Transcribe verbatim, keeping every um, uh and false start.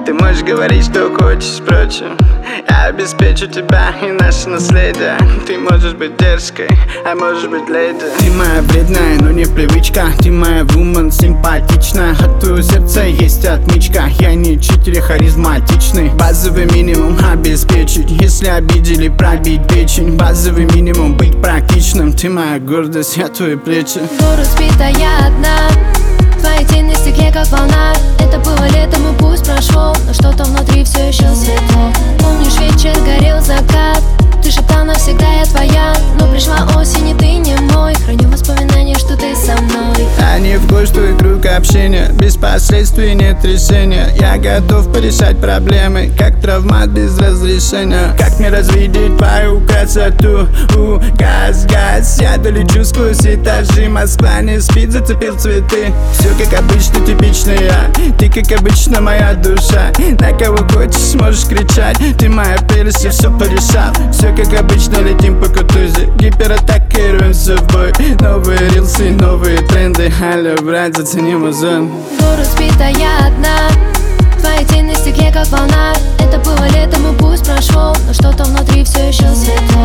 Ты можешь говорить, что хочешь, впрочем, я обеспечу тебя и наше наследие. Ты можешь быть дерзкой, а можешь быть леди. Ты моя вредная, но не привычка. Ты моя вумен, симпатичная. От твоего сердца есть отмычка. Я не читер, я харизматичный. Базовый минимум обеспечить. Если обидели, пробить печень. Базовый минимум быть практичным. Ты моя гордость, я твои плечи. Город спит, а я одна. Твои тени в стекле, как волна. Это было летом и пусть прошло, но что-то внутри все еще светло. Помнишь, вечер горел закат. Ты шептал навсегда, я твоя. Но пришла осень, и ты не мой. Храню воспоминания, что ты со мной. Я не вхож в твой круг общения. Без последствий нет решения. Я готов порешать проблемы, как травмат без разрешения. Как мне развидеть твою красоту? У, газ, газ. Я долечу сквозь этажи. Москва не спит, зацепил цветы. Все как обычно, типично я. Ты как обычно моя душа. На кого хочешь, можешь кричать. Ты моя прелесть, я все порешал. Все как обычно, летим по Кутузе. Гиператакируемся в бой. Новые рилсы, новые тренды. Алло, брат, зацени музон. Город спит, а я одна. Твои тени в стекле, как волна. Это было летом и пусть прошло, но что-то внутри все еще светло.